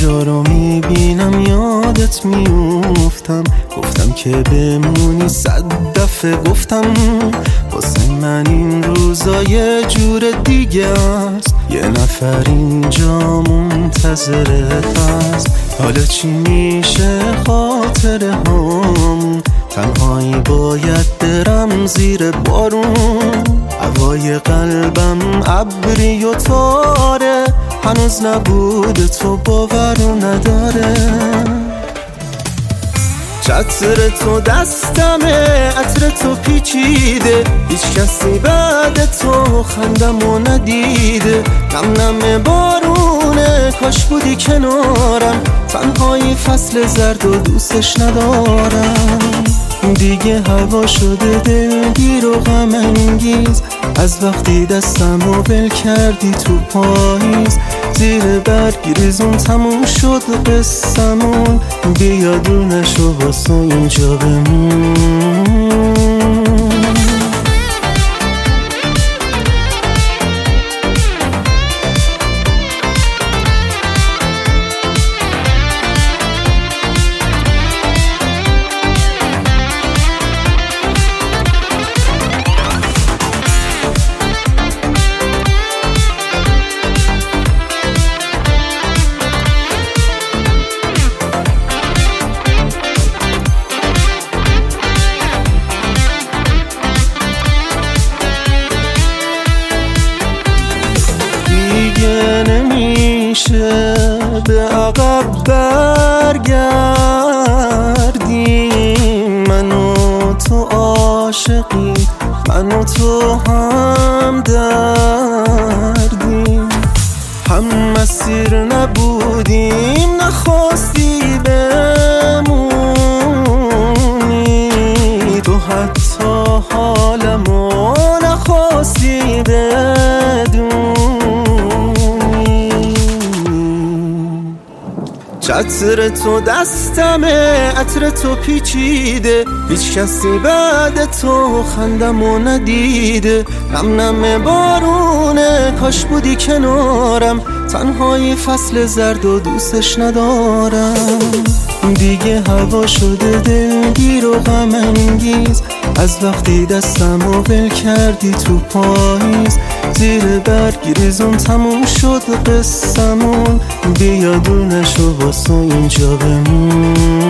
اینجا رو میبینم یادت میوفتم، گفتم که بمونی 100 دفعه گفتم، واسه من این روزا یه جور دیگه است، یه نفر اینجا منتظرت هست. حالا چی میشه خاطره هامون؟ تنهایی باید برم زیر بارون، هوای قلبم ابری و تاره، هنوز نبود تو باورو نداره. چتر تو دستمه، عطر تو پیچیده، هیچ کسی بعد تو خندمو ندیده. نم نم بارونه، کاش بودی کنارم، تنهایی فصل زرد و دوستش ندارم. دیگه هوا شده دلگیر و غم انگیز، از وقتی دستمو ول کردی تو پاییز. زیر برگ ریزون تموم شد قصمون، بیا دونشو واسه اینجا بمون. نمیشه به عقب برگردیم، من و تو عاشقی، من و تو هم دردیم، هم مسیر نبودیم، نخواستی بمونی، تو حتی حالمو نخواستی بدونی. چتر تو دستمه، عطر تو پیچیده، هیچ کسی بعد تو خندمو ندیده. نم نم بارونه، کاش بودی کنارم، تنهایی فصل زرد و دوستش ندارم. دیگه هوا شده دلگیر و غم انگیز، از وقتی دستمو ول کردی تو پاییز. زیر برگ ریزون تموم شد قصمون، بیا دونشو واسه اینجا بمون.